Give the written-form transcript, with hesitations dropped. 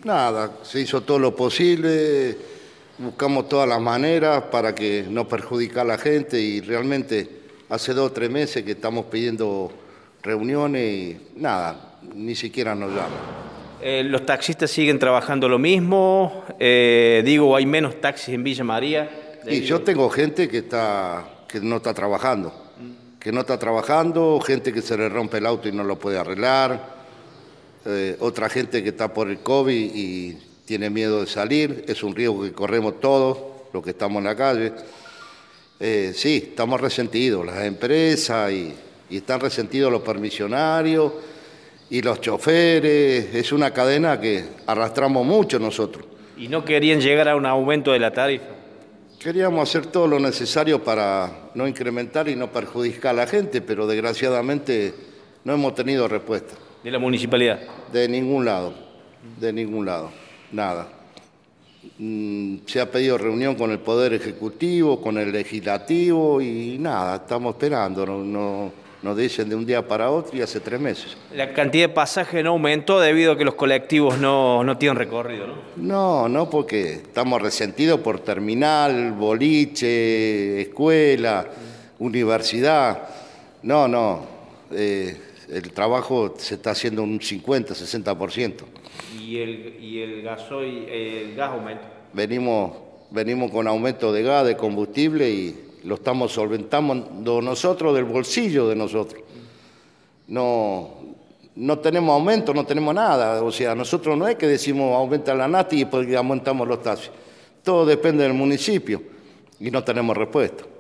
Nada, se hizo todo lo posible, buscamos todas las maneras para que no perjudicar a la gente y realmente hace 2 o 3 meses que estamos pidiendo reuniones y nada, ni siquiera nos llaman. ¿Los taxistas siguen trabajando lo mismo? ¿Hay menos taxis en Villa María? Y yo tengo gente que no está trabajando, gente que se le rompe el auto y no lo puede arreglar, otra gente que está por el COVID y tiene miedo de salir, es un riesgo que corremos todos los que estamos en la calle. Sí, estamos resentidos, las empresas y están resentidos los permisionarios y los choferes, es una cadena que arrastramos mucho nosotros. ¿Y no querían llegar a un aumento de la tarifa? Queríamos hacer todo lo necesario para no incrementar y no perjudicar a la gente, pero desgraciadamente no hemos tenido respuesta. ¿De la municipalidad? De ningún lado, nada. Se ha pedido reunión con el Poder Ejecutivo, con el Legislativo y nada, estamos esperando, nos dicen de un día para otro y hace 3 meses. ¿La cantidad de pasajes no aumentó debido a que los colectivos no tienen recorrido, no? No, porque estamos resentidos por terminal, boliche, escuela, universidad. El trabajo se está haciendo un 50, 60%. ¿Y el gas aumenta? Venimos con aumento de gas, de combustible y lo estamos solventando nosotros del bolsillo de nosotros. No tenemos aumento, no tenemos nada. O sea, nosotros no es que decimos aumenta la nafta y después aumentamos los taxis. Todo depende del municipio y no tenemos respuesta.